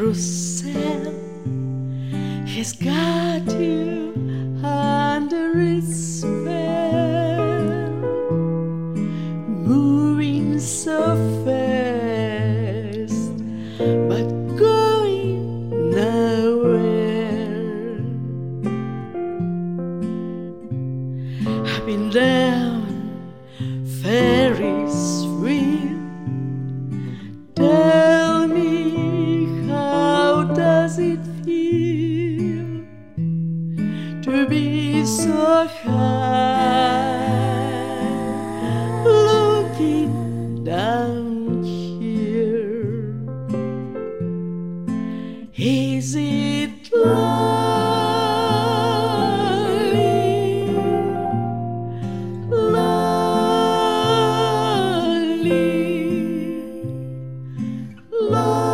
carousel has got you under its spell, moving so fast but going nowhere. Up and down Ferris wheel, tell me, how does it feel to be so high, looking down here? Is it lonely, lonely?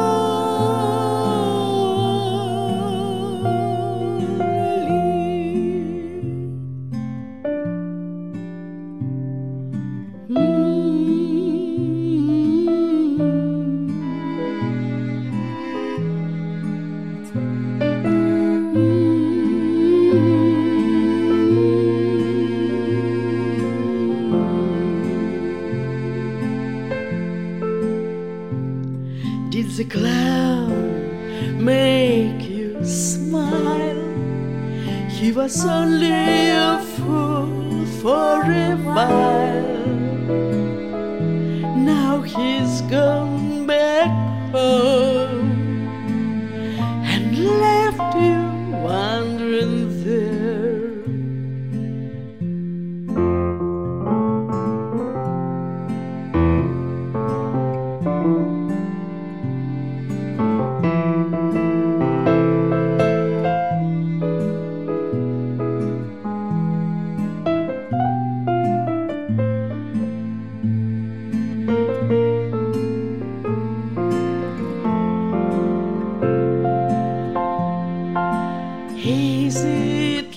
Did the clown make you smile? He was only a fool for a while. Now he's gone back home and left you wandering there. Is it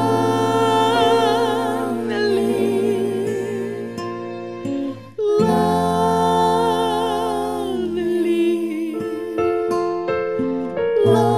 lonely, lonely, lonely?